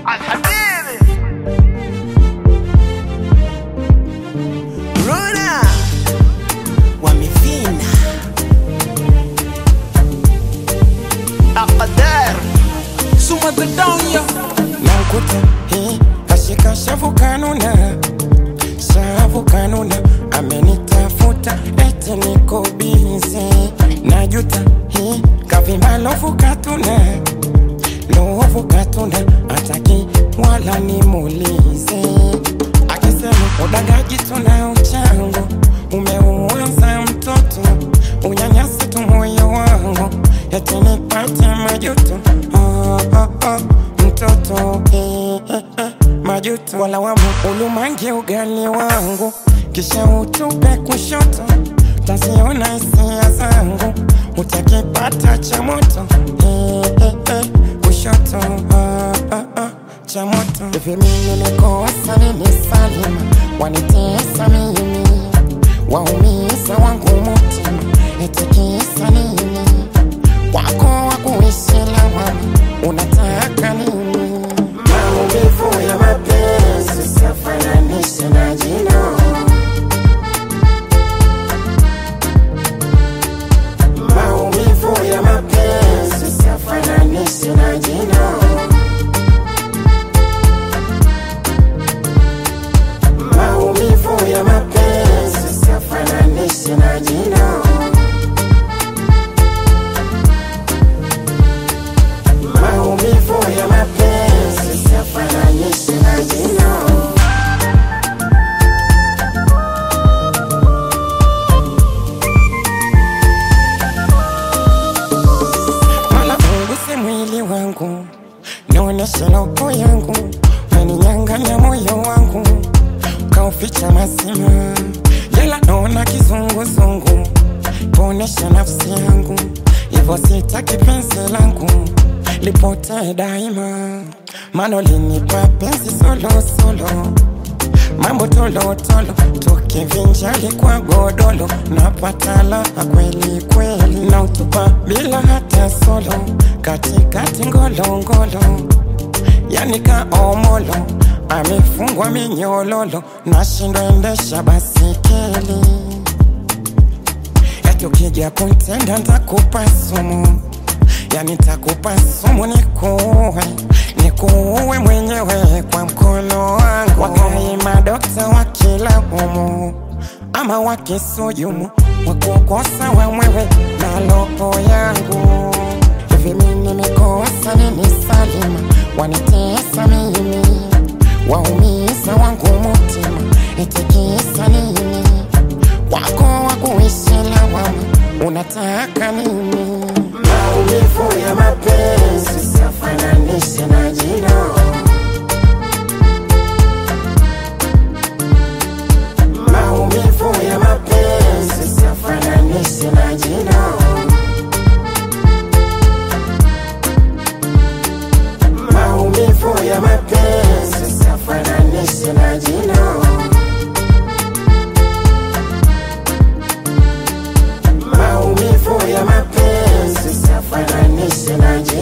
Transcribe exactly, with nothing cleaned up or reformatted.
Alhabibi Rona wamefina Aqdar Suma Donya Nankuta hii kashika shavu kanuna Shavu kanuna amenitafuta eti niko busy. Najuta hii kavimba lofu katuna Lofu katuna ataki wala nimulize. Akisema udagaji tuna uchangu umeuanza mtoto unyanyasi tu moyo wangu eti nipate majuto. Oh, oh, oh, mtoto eh, eh, eh, majuto wala wamu ulumangi ugali wangu kisha utupe kushoto taziona hisia zangu utakipata cha moto eh, eh, eh, kushoto ah, ah, ah, cha moto. Hivi mimi nikosa nini Salima wanitesa mimi waumiza wangu mutima eti kisa nini wako wakuishi lawama unataka nini? Maumivu ya mapenzi siyafananishe na jino. Maumivu ya mapenzi siyafananishe na jino. Maumivu ya mapenzi siyafananishe na jino. Maumivu ya mapenzi siyafananishe na jino. Mala unguse mwili wangu nioneshe loko yangu meninyanganya moyo wangu kauficha mazima yela naona kizunguzungu kuonesha nafsi yangu hivyo sitaki penzi langu lipote daima mano linipa penzi solo solo mambo tolo tolo tukivinjali kwa godolo napatala kweli kweli na utupa bila hata solo katikati ngolo ngolo yani ka omolo amefungwa minyololo nashindwa endesha basikeli eti ukija kuntenda ntakupa sumu yani takupa sumu nikuwe nikuwe mwenyewe kwa mkono wangu. Wakai madokta wakila umu ama wakisujumu wakukosa wamwewe na loko yangu. Hivi mimi nikosa nini Salima wanitesa mimi waumiza wangu mutima eti kisa nini wako wakuishi lawama unataka nini? Maumivu ya mapenzi siyafananishe na jino. Maumivu ya mapenzi siyafananishe na jino. Maumivu ya mapenzi siyafananishe na jino. Maumivu ya mapenzi siyafananishe na jino.